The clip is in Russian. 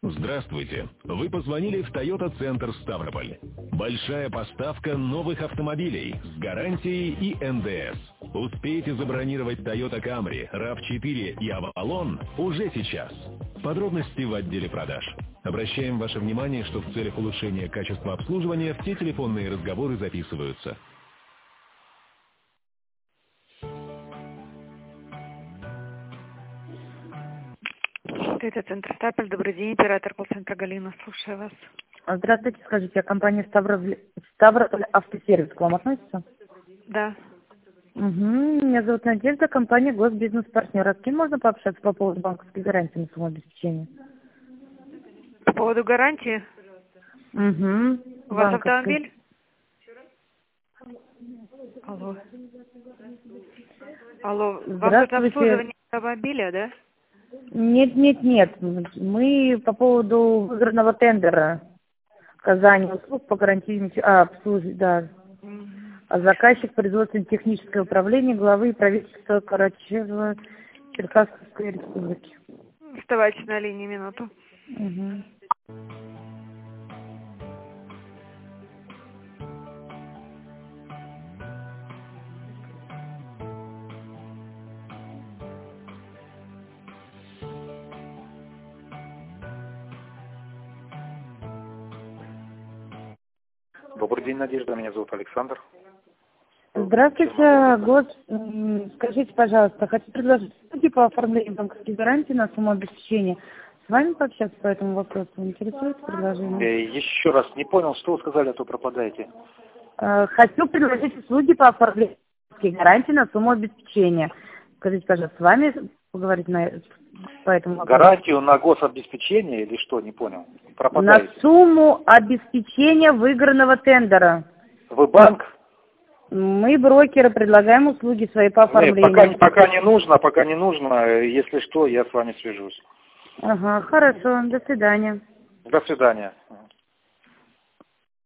Здравствуйте. Вы позвонили в Toyota Центр Ставрополь. Большая поставка новых автомобилей с гарантией и НДС. Успейте забронировать Toyota Camry, RAV4 и Avalon уже сейчас. Подробности в отделе продаж. Обращаем ваше внимание, что в целях улучшения качества обслуживания все телефонные разговоры записываются. Это Центр Ставрополь. Добрый день, оператор колл-центра Галина. Слушаю вас. Здравствуйте, скажите, а компания Ставрополь Автосервис к вам относится? Да. Угу. Меня зовут Надежда, компания Госбизнес-партнер. А с кем можно пообщаться по поводу банковской гарантии на самообеспечение? По поводу гарантии? Угу. У вас автомобиль? Алло. Алло, вам это обслуживание автомобиля, да? Нет. Мы по поводу выигранного тендера оказания услуг по гарантийным обслуживанию, да. А заказчик производственно-техническое управление главы правительства Карачаево-Черкасской республики. Оставайтесь на линии минуту. Угу. Добрый день, Надежда. Меня зовут Александр. Здравствуйте, скажите, пожалуйста, хочу предложить услуги по оформлению банковской гарантии на самообеспечение. С вами пообщаться по этому вопросу? Интересует предложение? Еще раз не понял, что вы сказали, а то пропадаете. Хочу предложить услуги по оформлению банковской гарантии на самообеспечение. Скажите, пожалуйста, с вами поговорить по этому вопросу? Гарантию на гособеспечение или что? Не понял. Пропадаете. На сумму обеспечения выигранного тендера. Вы банк? Мы, брокеры, предлагаем услуги свои по оформлению. Пока не нужно. Если что, я с вами свяжусь. Ага, хорошо. До свидания. До свидания.